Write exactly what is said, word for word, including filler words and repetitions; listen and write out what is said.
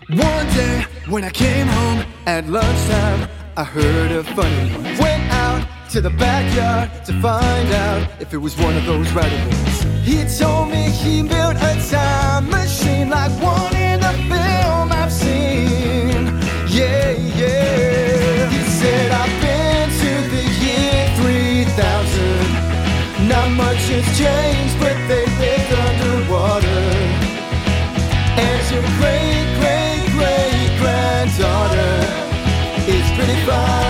One day when I came home at lunchtime, I heard a funny one. Went out to the backyard to find out if it was one of those radios. He told me he built a time machine like one in the film I've seen. Yeah, yeah. He said I've been to the year three thousand. Not much has changed, but they lived underwater. And your great, great, great granddaughter is pretty fine.